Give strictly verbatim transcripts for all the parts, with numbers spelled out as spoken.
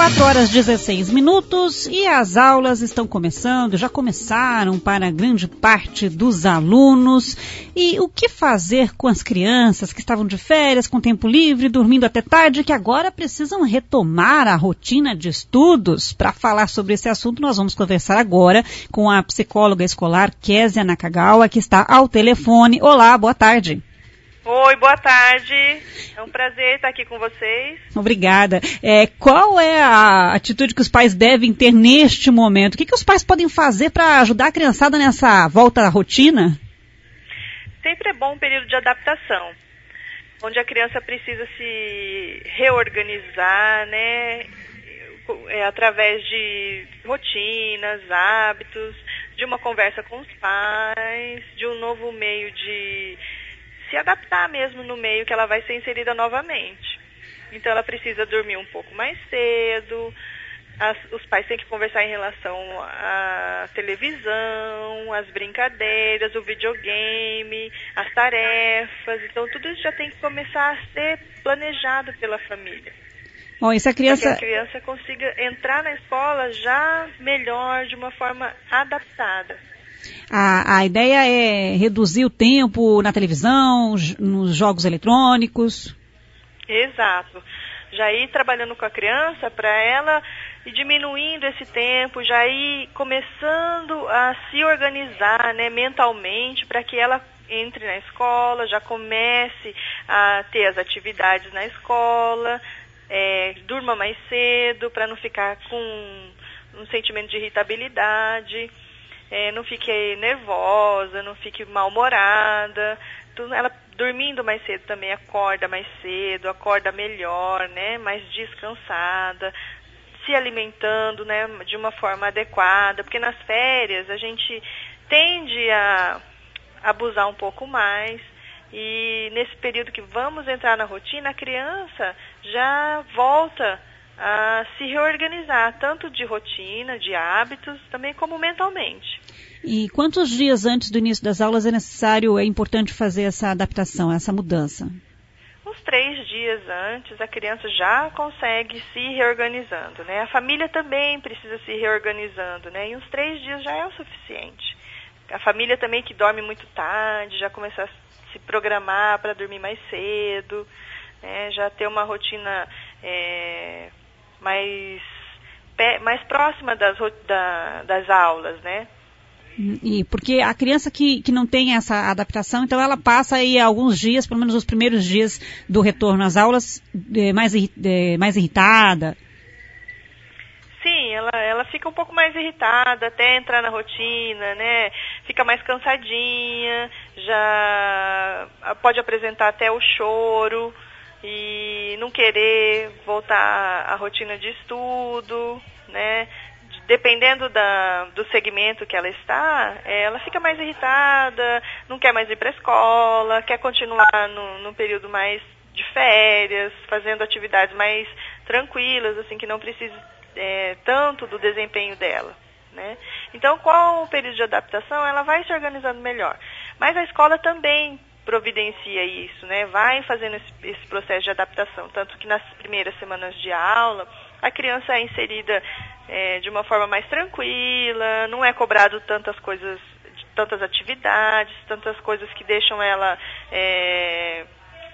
quatro horas e dezesseis minutos e as aulas estão começando, já começaram para grande parte dos alunos. E o que fazer com as crianças que estavam de férias, com tempo livre, dormindo até tarde, que agora precisam retomar a rotina de estudos? Para falar sobre esse assunto, nós vamos conversar agora com a psicóloga escolar Késia Nakagawa, que está ao telefone. Olá, boa tarde. Oi, boa tarde. É um prazer estar aqui com vocês. Obrigada. É, qual é a atitude que os pais devem ter neste momento? O que, que os pais podem fazer para ajudar a criançada nessa volta à rotina? Sempre é bom um período de adaptação, onde a criança precisa se reorganizar, né, é, através de rotinas, hábitos, de uma conversa com os pais, de um novo meio de se adaptar mesmo no meio que ela vai ser inserida novamente. Então ela precisa dormir um pouco mais cedo, as, os pais têm que conversar em relação à televisão, às brincadeiras, o videogame, as tarefas. Então tudo isso já tem que começar a ser planejado pela família. Bom, e se a criança... Para que a criança consiga entrar na escola já melhor, de uma forma adaptada. A, a ideia é reduzir o tempo na televisão, nos jogos eletrônicos. Exato. Já ir trabalhando com a criança para ela ir diminuindo esse tempo, já ir começando a se organizar, né, mentalmente, para que ela entre na escola, já comece a ter as atividades na escola, é, durma mais cedo para não ficar com um sentimento de irritabilidade. É, não fique nervosa, não fique mal-humorada. Ela dormindo mais cedo também acorda mais cedo, acorda melhor, né, mais descansada, se alimentando, né, de uma forma adequada, porque nas férias a gente tende a abusar um pouco mais e nesse período que vamos entrar na rotina, a criança já volta a se reorganizar, tanto de rotina, de hábitos, também como mentalmente. E quantos dias antes do início das aulas é necessário, é importante fazer essa adaptação, essa mudança? Uns três dias antes, a criança já consegue se reorganizando, né? A família também precisa se reorganizando, né? E uns três dias já é o suficiente. A família também que dorme muito tarde, já começar a se programar para dormir mais cedo, né? Já ter uma rotina... É, mais, mais próxima das, da, das aulas, né? E porque a criança que, que não tem essa adaptação, então ela passa aí alguns dias, pelo menos os primeiros dias do retorno às aulas, é, mais, é, mais irritada. Sim, ela, ela fica um pouco mais irritada até entrar na rotina, né? Fica mais cansadinha, já pode apresentar até o choro e não querer voltar à rotina de estudo, né? Dependendo da, do segmento que ela está, ela fica mais irritada, não quer mais ir para a escola, quer continuar no, no período mais de férias, fazendo atividades mais tranquilas, assim, que não precise é, tanto do desempenho dela, né? Então, com o período de adaptação, ela vai se organizando melhor. Mas a escola também providencia isso, né? Vai fazendo esse, esse processo de adaptação, tanto que nas primeiras semanas de aula a criança é inserida é, de uma forma mais tranquila, não é cobrado tantas coisas, tantas atividades, tantas coisas que deixam ela é,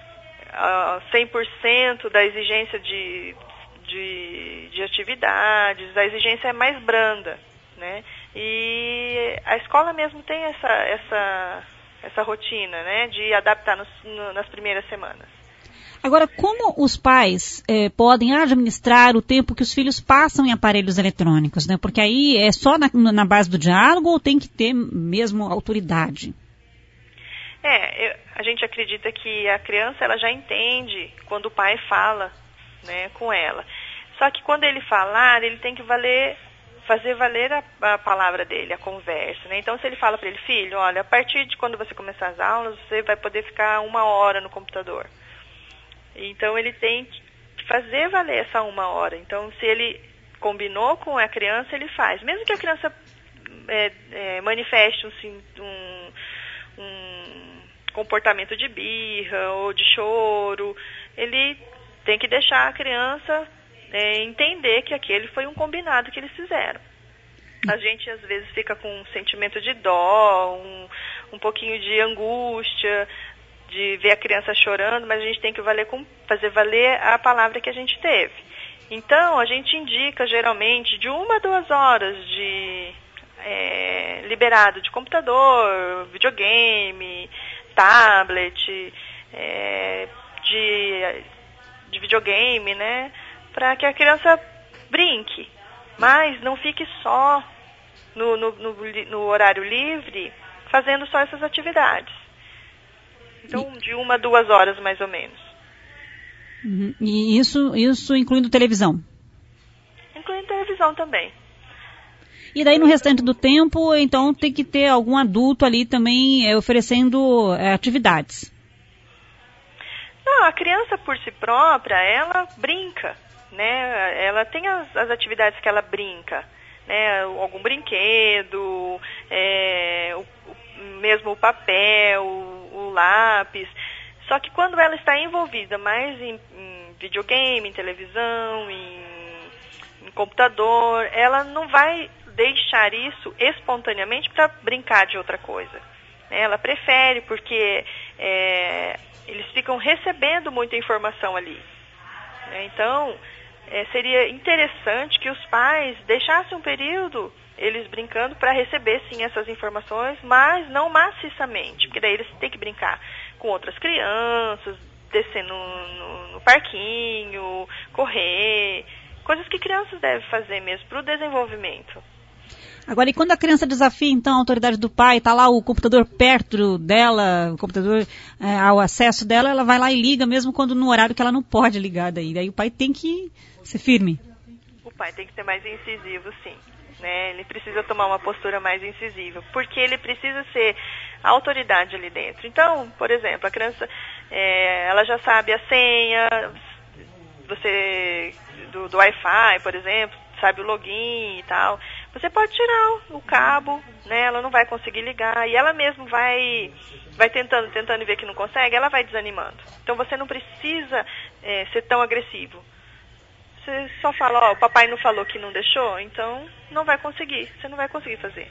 a cem por cento da exigência de, de, de atividades, a exigência é mais branda, né? E a escola mesmo tem essa, essa essa rotina, né, de adaptar nos, no, nas primeiras semanas. Agora, como os pais eh, podem administrar o tempo que os filhos passam em aparelhos eletrônicos, né? Porque aí é só na, na base do diálogo ou tem que ter mesmo autoridade? É, eu, a gente acredita que a criança ela já entende quando o pai fala, né, com ela. Só que quando ele falar, ele tem que valer... fazer valer a, a palavra dele, a conversa, né? Então, se ele fala para ele, filho, olha, a partir de quando você começar as aulas, você vai poder ficar uma hora no computador. Então, ele tem que fazer valer essa uma hora. Então, se ele combinou com a criança, ele faz. Mesmo que a criança é, é, manifeste um, um, um comportamento de birra ou de choro, ele tem que deixar a criança é, entender que aquele foi um combinado que eles fizeram. A gente às vezes fica com um sentimento de dó, um, um pouquinho de angústia, de ver a criança chorando, mas a gente tem que valer com, fazer valer a palavra que a gente teve. Então, a gente indica geralmente de uma a duas horas de é, liberado de computador, videogame, tablet, é, de, de videogame, né? Para que a criança brinque, mas não fique só no, no, no, no horário livre fazendo só essas atividades. Então, de uma a duas horas mais ou menos. Uhum. E isso, isso incluindo televisão? Incluindo televisão também. E daí no restante do tempo, então tem que ter algum adulto ali também é, oferecendo é, atividades? Não, a criança por si própria, ela brinca, né? Ela tem as, as atividades que ela brinca, né? Algum brinquedo, é, o, o, mesmo o papel, o, o lápis. Só que quando ela está envolvida mais em, em videogame, em televisão, em, em computador, ela não vai deixar isso espontaneamente para brincar de outra coisa. Ela prefere porque é, eles ficam recebendo muita informação ali. Então, é, seria interessante que os pais deixassem um período eles brincando para receber sim essas informações, mas não maciçamente, porque daí eles têm que brincar com outras crianças, descer no, no, no parquinho, correr, coisas que crianças devem fazer mesmo para o desenvolvimento. Agora, e quando a criança desafia, então, a autoridade do pai, está lá o computador perto dela, o computador é, ao acesso dela, ela vai lá e liga, mesmo quando no horário que ela não pode ligar daí. Daí o pai tem que ser firme. O pai tem que ser mais incisivo, sim. Né? Ele precisa tomar uma postura mais incisiva, porque ele precisa ser a autoridade ali dentro. Então, por exemplo, a criança, é, ela já sabe a senha, você do, do Wi-Fi, por exemplo, sabe o login e tal. Você pode tirar o cabo, né? Ela não vai conseguir ligar e ela mesma vai, vai tentando, tentando ver que não consegue, ela vai desanimando. Então você não precisa é, ser tão agressivo. Você só fala, ó, o papai não falou que não deixou, então não vai conseguir, você não vai conseguir fazer.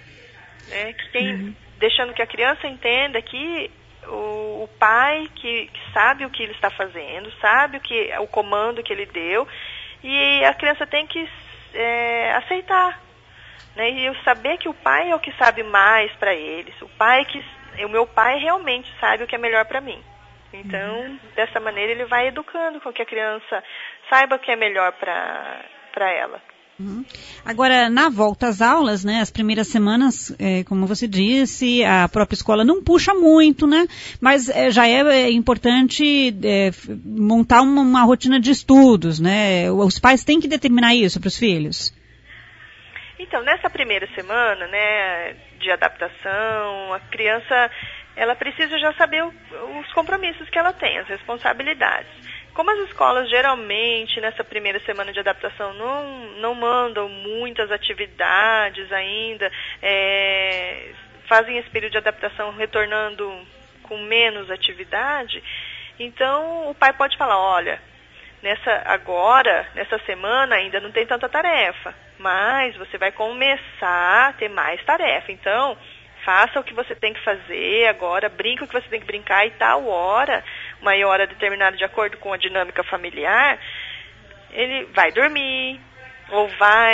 Né? Que quem, uhum. Deixando que a criança entenda que o, o pai que, que sabe o que ele está fazendo, sabe o, que, o comando que ele deu, e a criança tem que é, aceitar. Né? E eu saber que o pai é o que sabe mais para eles, o pai que, o meu pai realmente sabe o que é melhor para mim. Então, uhum. Dessa maneira, ele vai educando com que a criança saiba o que é melhor para ela. Uhum. Agora, na volta às aulas, né, as primeiras semanas, é, como você disse, a própria escola não puxa muito, né, mas é, já é importante é, montar uma, uma rotina de estudos, né, os pais têm que determinar isso para os filhos. Então, nessa primeira semana, né, de adaptação, a criança, ela precisa já saber o, os compromissos que ela tem, as responsabilidades. Como as escolas geralmente nessa primeira semana de adaptação não, não mandam muitas atividades ainda, é, fazem esse período de adaptação retornando com menos atividade, então o pai pode falar, olha, nessa, agora, nessa semana ainda não tem tanta tarefa, mas você vai começar a ter mais tarefa, então faça o que você tem que fazer agora, brinca o que você tem que brincar e tal hora, uma hora determinada de acordo com a dinâmica familiar, ele vai dormir ou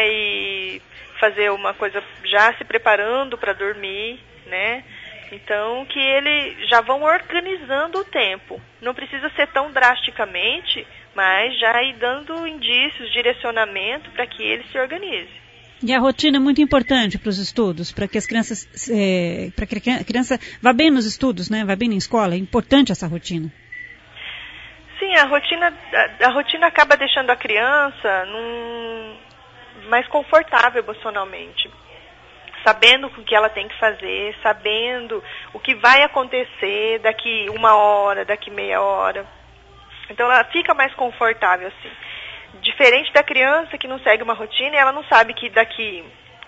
vai fazer uma coisa já se preparando para dormir, né? Então, que eles já vão organizando o tempo. Não precisa ser tão drasticamente, mas já ir dando indícios, direcionamento para que ele se organize. E a rotina é muito importante para os estudos, para que as crianças, é, para que a criança vá bem nos estudos, né? Vá bem na escola. É importante essa rotina. Sim, a rotina, a, a rotina acaba deixando a criança num, mais confortável emocionalmente, sabendo o que ela tem que fazer, sabendo o que vai acontecer daqui uma hora, daqui meia hora. Então ela fica mais confortável assim. Diferente da criança que não segue uma rotina e ela não sabe que daqui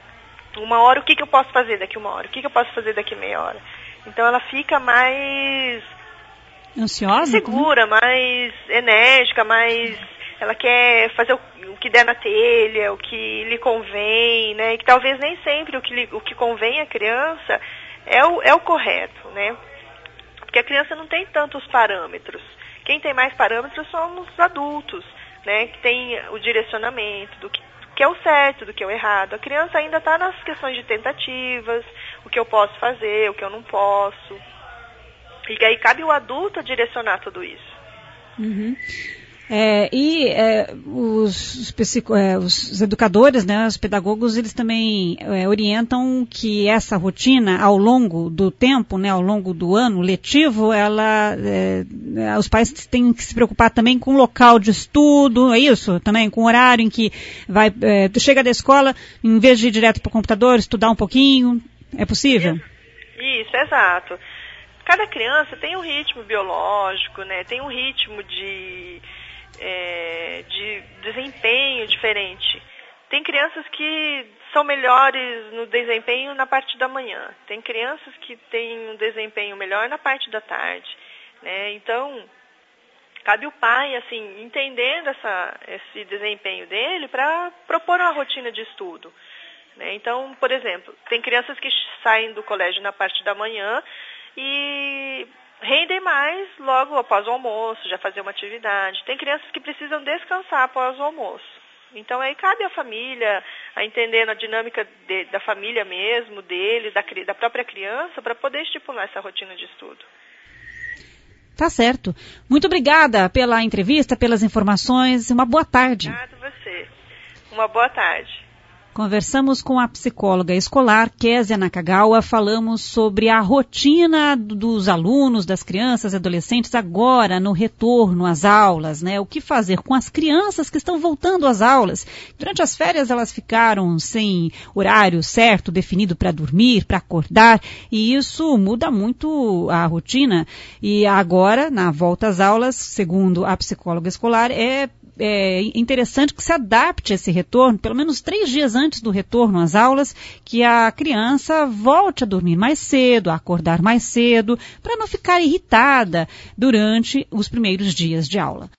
uma hora o que, que eu posso fazer daqui uma hora, o que, que eu posso fazer daqui meia hora. Então ela fica mais ansiosa, segura, mais enérgica, mais ela quer fazer o, o que der na telha, o que lhe convém, né? E que talvez nem sempre o que, lhe, o que convém à criança é o, é o correto, né? Porque a criança não tem tantos parâmetros. Quem tem mais parâmetros são os adultos, né? Que tem o direcionamento do que, do que é o certo, do que é o errado. A criança ainda está nas questões de tentativas, o que eu posso fazer, o que eu não posso. E aí cabe o adulto a direcionar tudo isso. Uhum. É, e é, os, os, psico, é, os educadores, né, os pedagogos, eles também é, orientam que essa rotina, ao longo do tempo, né, ao longo do ano letivo, ela, é, os pais têm que se preocupar também com o local de estudo, é isso? Também com o horário em que vai, é, chega da escola, em vez de ir direto para o computador, estudar um pouquinho, é possível? Isso, isso, exato. Cada criança tem um ritmo biológico, né, tem um ritmo de... É, de desempenho diferente. Tem crianças que são melhores no desempenho na parte da manhã. Tem crianças que têm um desempenho melhor na parte da tarde, né? Então, cabe o pai, assim, entendendo essa, esse desempenho dele para propor uma rotina de estudo, né? Então, por exemplo, tem crianças que saem do colégio na parte da manhã e rendem mais logo após o almoço, já fazer uma atividade. Tem crianças que precisam descansar após o almoço. Então aí cabe à família, a entender a dinâmica de, da família mesmo, dele, da, da própria criança, para poder estipular essa rotina de estudo. Tá certo. Muito obrigada pela entrevista, pelas informações. Uma boa tarde. Obrigada a você. Uma boa tarde. Conversamos com a psicóloga escolar Késia Nakagawa, falamos sobre a rotina dos alunos, das crianças e adolescentes agora no retorno às aulas, né? O que fazer com as crianças que estão voltando às aulas? Durante as férias elas ficaram sem horário certo, definido para dormir, para acordar, e isso muda muito a rotina. E agora, na volta às aulas, segundo a psicóloga escolar, é É interessante que se adapte esse retorno, pelo menos três dias antes do retorno às aulas, que a criança volte a dormir mais cedo, a acordar mais cedo, para não ficar irritada durante os primeiros dias de aula.